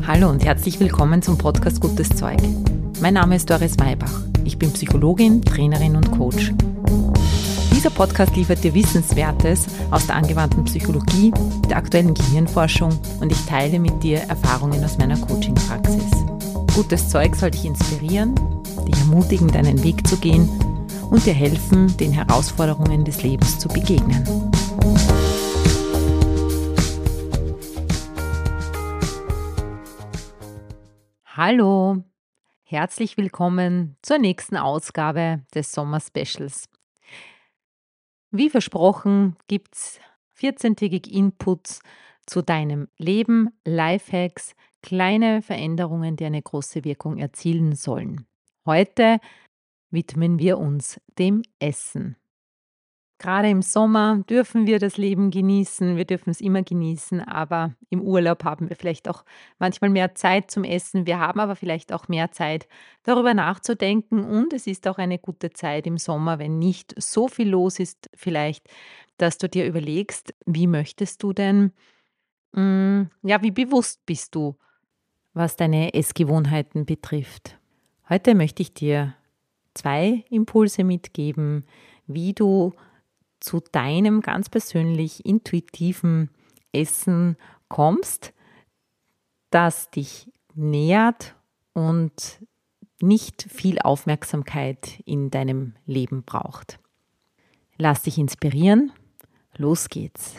Hallo und herzlich willkommen zum Podcast Gutes Zeug. Mein Name ist Doris Maybach. Ich bin Psychologin, Trainerin und Coach. Dieser Podcast liefert dir Wissenswertes aus der angewandten Psychologie, der aktuellen Gehirnforschung und ich teile mit dir Erfahrungen aus meiner Coaching-Praxis. Gutes Zeug soll dich inspirieren, dich ermutigen, deinen Weg zu gehen und dir helfen, den Herausforderungen des Lebens zu begegnen. Hallo, herzlich willkommen zur nächsten Ausgabe des Sommer-Specials. Wie versprochen gibt es 14-tägig Inputs zu deinem Leben, Lifehacks, kleine Veränderungen, die eine große Wirkung erzielen sollen. Heute widmen wir uns dem Essen. Gerade im Sommer dürfen wir das Leben genießen, wir dürfen es immer genießen, aber im Urlaub haben wir vielleicht auch manchmal mehr Zeit zum Essen. Wir haben aber vielleicht auch mehr Zeit, darüber nachzudenken und es ist auch eine gute Zeit im Sommer, wenn nicht so viel los ist, vielleicht, dass du dir überlegst, wie möchtest du denn, wie bewusst bist du, was deine Essgewohnheiten betrifft. Heute möchte ich dir 2 Impulse mitgeben, wie du zu deinem ganz persönlich intuitiven Essen kommst, das dich nährt und nicht viel Aufmerksamkeit in deinem Leben braucht. Lass dich inspirieren. Los geht's.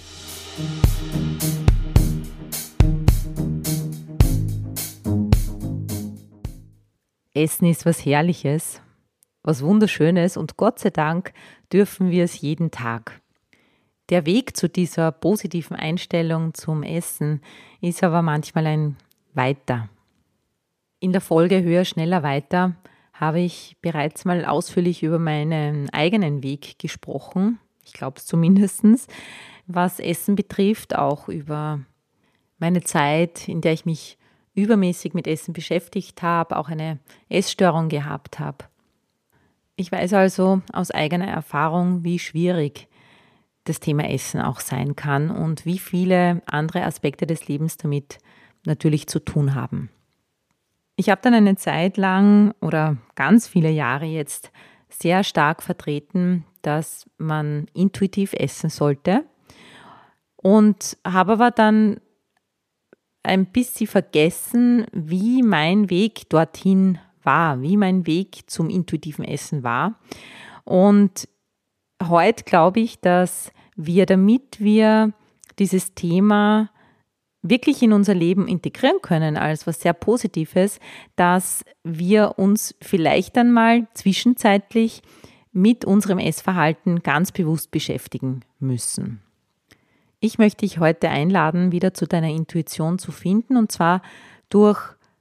Essen ist was Herrliches, was Wunderschönes und Gott sei Dank dürfen wir es jeden Tag. Der Weg zu dieser positiven Einstellung zum Essen ist aber manchmal ein weiter. In der Folge Höher, Schneller, Weiter habe ich bereits mal ausführlich über meinen eigenen Weg gesprochen. Ich glaube es zumindest, was Essen betrifft, auch über meine Zeit, in der ich mich übermäßig mit Essen beschäftigt habe, auch eine Essstörung gehabt habe. Ich weiß also aus eigener Erfahrung, wie schwierig das Thema Essen auch sein kann und wie viele andere Aspekte des Lebens damit natürlich zu tun haben. Ich habe dann eine Zeit lang oder ganz viele Jahre jetzt sehr stark vertreten, dass man intuitiv essen sollte und habe aber dann ein bisschen vergessen, wie mein Weg dorthin war, wie mein Weg zum intuitiven Essen war. Und heute glaube ich, dass damit wir dieses Thema wirklich in unser Leben integrieren können als was sehr Positives, dass wir uns vielleicht einmal zwischenzeitlich mit unserem Essverhalten ganz bewusst beschäftigen müssen. Ich möchte dich heute einladen, wieder zu deiner Intuition zu finden und zwar durch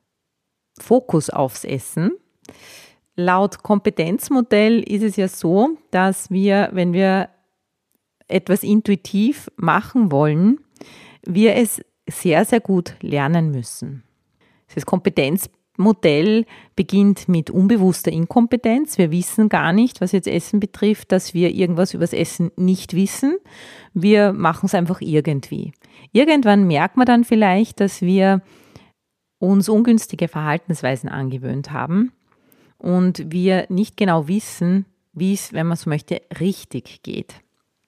Fokus aufs Essen. Laut Kompetenzmodell ist es ja so, dass wir, wenn wir etwas intuitiv machen wollen, wir es sehr, sehr gut lernen müssen. Das Kompetenzmodell beginnt mit unbewusster Inkompetenz. Wir wissen gar nicht, was jetzt Essen betrifft, dass wir irgendwas über das Essen nicht wissen. Wir machen es einfach irgendwie. Irgendwann merkt man dann vielleicht, dass wir uns ungünstige Verhaltensweisen angewöhnt haben und wir nicht genau wissen, wie es, wenn man so möchte, richtig geht.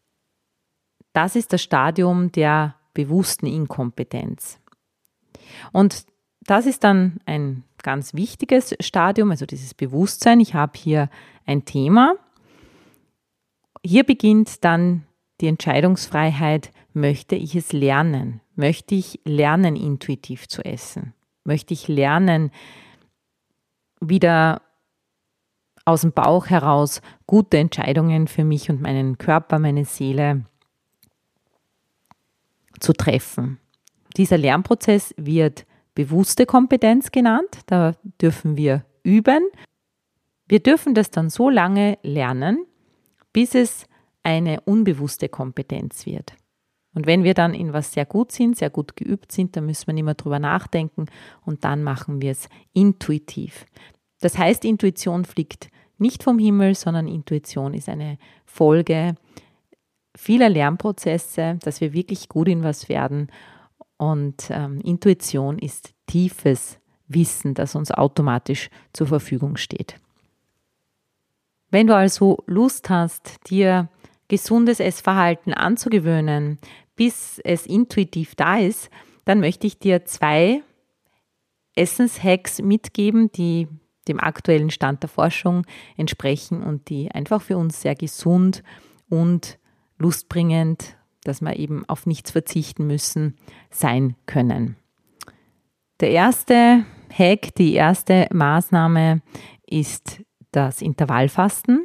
Das ist das Stadium der bewussten Inkompetenz. Und das ist dann ein ganz wichtiges Stadium, also dieses Bewusstsein. Ich habe hier ein Thema. Hier beginnt dann die Entscheidungsfreiheit, möchte ich es lernen? Möchte ich lernen, intuitiv zu essen? Möchte ich lernen, wieder aus dem Bauch heraus gute Entscheidungen für mich und meinen Körper, meine Seele zu treffen? Dieser Lernprozess wird bewusste Kompetenz genannt. Da dürfen wir üben. Wir dürfen das dann so lange lernen, bis es eine unbewusste Kompetenz wird. Und wenn wir dann in was sehr gut sind, sehr gut geübt sind, dann müssen wir nicht mehr drüber nachdenken und dann machen wir es intuitiv. Das heißt, Intuition fliegt nicht vom Himmel, sondern Intuition ist eine Folge vieler Lernprozesse, dass wir wirklich gut in was werden. Und Intuition ist tiefes Wissen, das uns automatisch zur Verfügung steht. Wenn du also Lust hast, dir gesundes Essverhalten anzugewöhnen, bis es intuitiv da ist, dann möchte ich dir 2 Essenshacks mitgeben, die dem aktuellen Stand der Forschung entsprechen und die einfach für uns sehr gesund und lustbringend, dass wir eben auf nichts verzichten müssen, sein können. Der erste Hack, die erste Maßnahme ist das Intervallfasten.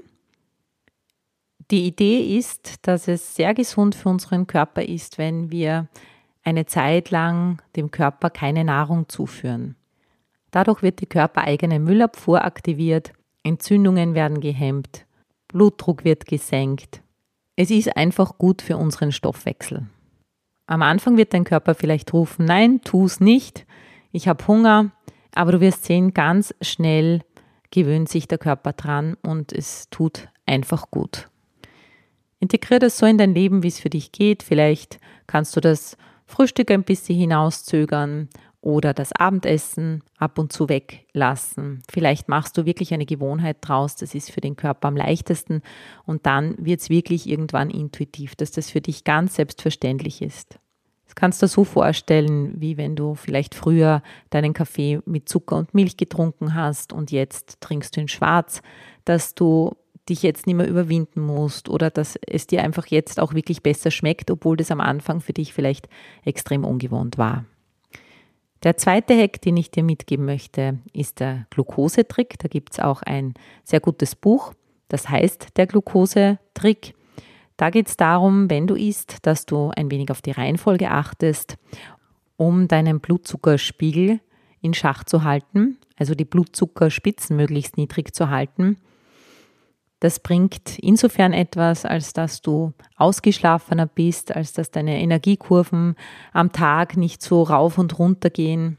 Die Idee ist, dass es sehr gesund für unseren Körper ist, wenn wir eine Zeit lang dem Körper keine Nahrung zuführen. Dadurch wird die körpereigene Müllabfuhr aktiviert, Entzündungen werden gehemmt, Blutdruck wird gesenkt. Es ist einfach gut für unseren Stoffwechsel. Am Anfang wird dein Körper vielleicht rufen, nein, tu es nicht, ich habe Hunger, aber du wirst sehen, ganz schnell gewöhnt sich der Körper dran und es tut einfach gut. Integriere das so in dein Leben, wie es für dich geht. Vielleicht kannst du das Frühstück ein bisschen hinauszögern oder das Abendessen ab und zu weglassen. Vielleicht machst du wirklich eine Gewohnheit draus, das ist für den Körper am leichtesten und dann wird es wirklich irgendwann intuitiv, dass das für dich ganz selbstverständlich ist. Das kannst du dir so vorstellen, wie wenn du vielleicht früher deinen Kaffee mit Zucker und Milch getrunken hast und jetzt trinkst du ihn schwarz, dass du dich jetzt nicht mehr überwinden musst oder dass es dir einfach jetzt auch wirklich besser schmeckt, obwohl das am Anfang für dich vielleicht extrem ungewohnt war. Der zweite Hack, den ich dir mitgeben möchte, ist der Glukosetrick. Da gibt es auch ein sehr gutes Buch, das heißt der Glukosetrick. Da geht es darum, wenn du isst, dass du ein wenig auf die Reihenfolge achtest, um deinen Blutzuckerspiegel in Schach zu halten, also die Blutzuckerspitzen möglichst niedrig zu halten. Das bringt insofern etwas, als dass du ausgeschlafener bist, als dass deine Energiekurven am Tag nicht so rauf und runter gehen.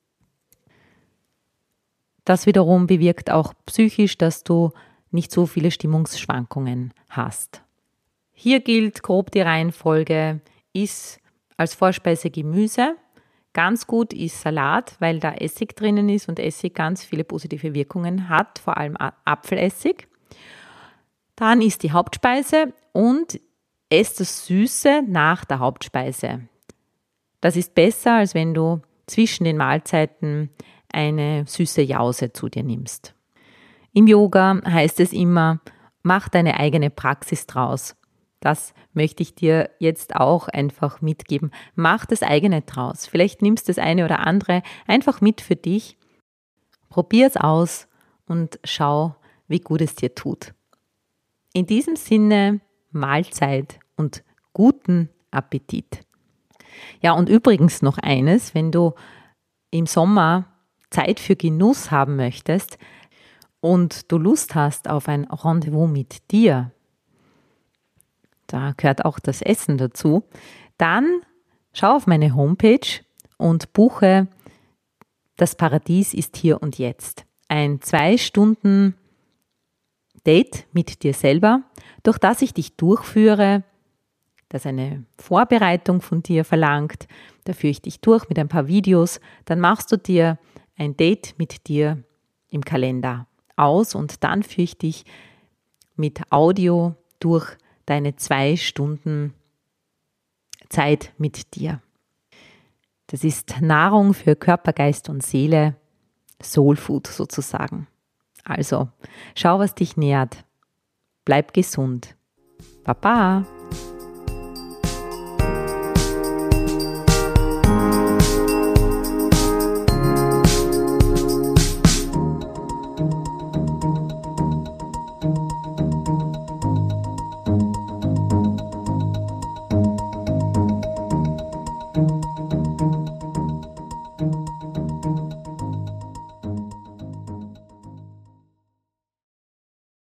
Das wiederum bewirkt auch psychisch, dass du nicht so viele Stimmungsschwankungen hast. Hier gilt grob die Reihenfolge, iss als Vorspeise Gemüse. Ganz gut ist Salat, weil da Essig drinnen ist und Essig ganz viele positive Wirkungen hat, vor allem Apfelessig. Dann ist die Hauptspeise und esst das Süße nach der Hauptspeise. Das ist besser, als wenn du zwischen den Mahlzeiten eine süße Jause zu dir nimmst. Im Yoga heißt es immer, mach deine eigene Praxis draus. Das möchte ich dir jetzt auch einfach mitgeben. Mach das eigene draus. Vielleicht nimmst du das eine oder andere einfach mit für dich. Probier es aus und schau, wie gut es dir tut. In diesem Sinne, Mahlzeit und guten Appetit. Ja, und übrigens noch eines, wenn du im Sommer Zeit für Genuss haben möchtest und du Lust hast auf ein Rendezvous mit dir, da gehört auch das Essen dazu, dann schau auf meine Homepage und buche Das Paradies ist hier und jetzt. Ein 2 Stunden Date mit dir selber, durch das ich dich durchführe, das eine Vorbereitung von dir verlangt, da führe ich dich durch mit ein paar Videos, dann machst du dir ein Date mit dir im Kalender aus und dann führe ich dich mit Audio durch deine 2 Stunden Zeit mit dir. Das ist Nahrung für Körper, Geist und Seele, Soul Food sozusagen. Also, schau, was dich nährt. Bleib gesund. Baba!